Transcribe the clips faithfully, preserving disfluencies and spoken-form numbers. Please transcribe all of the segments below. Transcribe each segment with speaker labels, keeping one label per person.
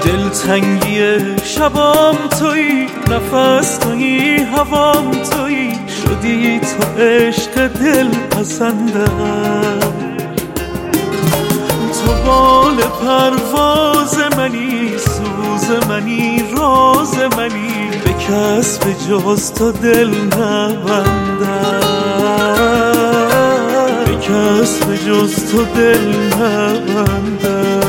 Speaker 1: دلتنگی شبام تویی، نفس تویی، هوام تویی، شدی تو عشق دل پسندم. تو بال پرواز منی، سوز منی، راز منی، به کس به جز تو دل نبندم، به کس به جز تو دل نبندم.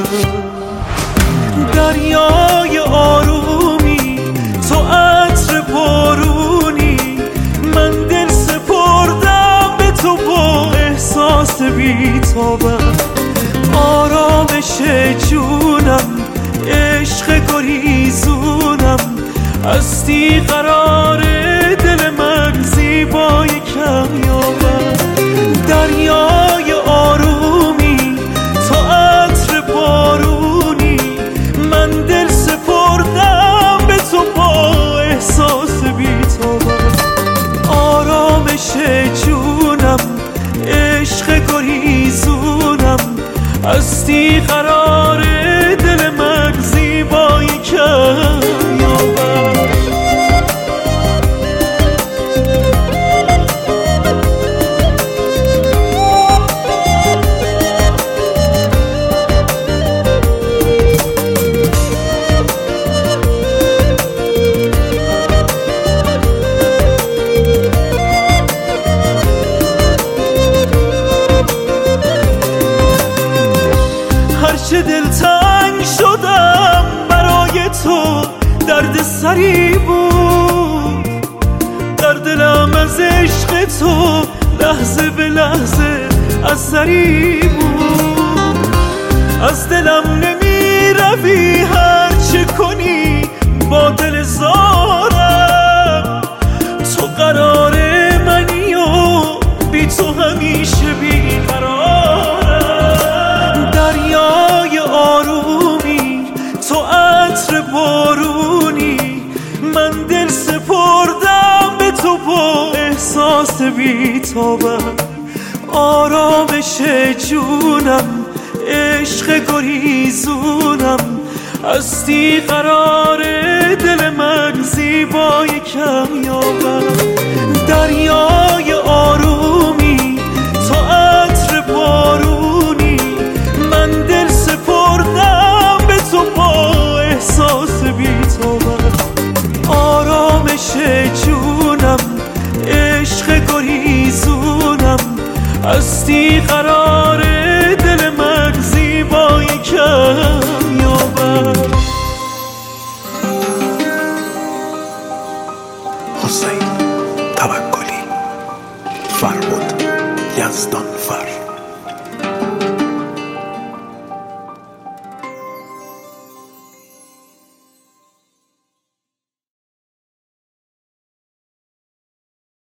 Speaker 1: دریای آرومی، تو عطر بارونی، من دل سپردم به تو با احساس بی‌تابم. آرامش جونم، عشق گریزونم، هستی قرار دل من، زیبای کمیابم. دریای آرومی، تو عطر بارونی، من دل سپردم به تو با احساس بی‌تابم. آرامش جونم، عشق گریزونم، هستی قرار دل من، زیبای کمیابم. هرچه دلتنگ شدم برای تو، درد سری بود در دلم، از عشق تو لحظه به لحظه اثری بود. از دلم نمی روی هرچه کنی با دل زارم، تو قرار منی و بی تو همیشه بی قرارم. دریای آرومی، تو عطر بارونی، من دل سپردم به تو با احساس بی‌تابم. آرامش جونم، عشق گریزونم، هستی قرار دل من، زیبای کمیابم. دریای آرومی، تو عطر بارونی، من دل سپردم به تو با احساس بی‌تابم. آرامش جونم، عشق گریزونم، هستی قرار دل من، زیبای کمیابم. حسین